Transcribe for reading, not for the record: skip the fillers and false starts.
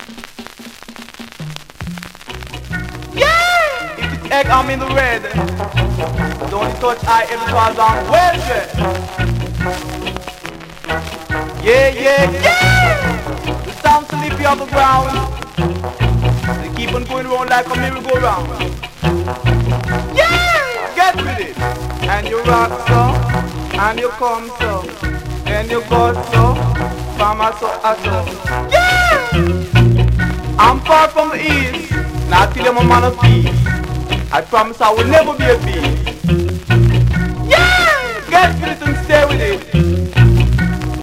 Yeah! If it's egg, I'm in the red. Don't touch I ever cause I'm well dressed. Yeah, yeah, yeah! The sound sleepy on the ground. They keep on going round like a merry-go-round. Yeah! Get with it! And you rock so, and you come so, then you go so, from a so, a so. Yeah! I'm far from the east, now till I'm a man of peace. I promise I will never be a beast. Yeah! Get with it!